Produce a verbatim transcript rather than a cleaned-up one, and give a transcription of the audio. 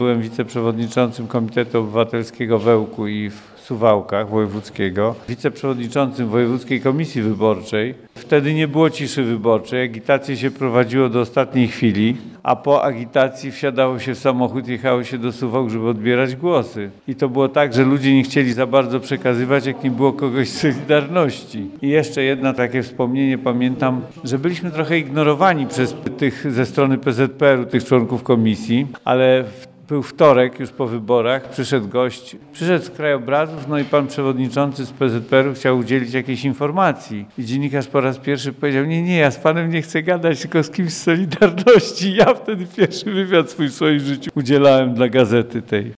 Byłem wiceprzewodniczącym Komitetu Obywatelskiego w Ełku i w Suwałkach Wojewódzkiego, wiceprzewodniczącym Wojewódzkiej Komisji Wyborczej. Wtedy nie było ciszy wyborczej, agitację się prowadziło do ostatniej chwili, a po agitacji wsiadało się w samochód, jechało się do Suwałk, żeby odbierać głosy. I to było tak, że ludzie nie chcieli za bardzo przekazywać, jak nie było kogoś z Solidarności. I jeszcze jedno takie wspomnienie, pamiętam, że byliśmy trochę ignorowani przez tych ze strony P Z P R u, tych członków komisji, ale w Był wtorek, już po wyborach, przyszedł gość, przyszedł z krajobrazów, no i pan przewodniczący z P Z P R u chciał udzielić jakiejś informacji. I dziennikarz po raz pierwszy powiedział, nie, nie, ja z panem nie chcę gadać, tylko z kimś z Solidarności. Ja wtedy pierwszy wywiad swój w swoim życiu udzielałem dla gazety tej.